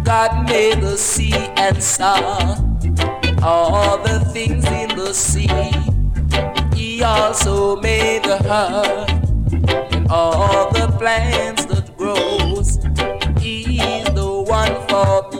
God made the sea and saw all the things in the sea. He also made the earth and all the plants that grows. He is the one for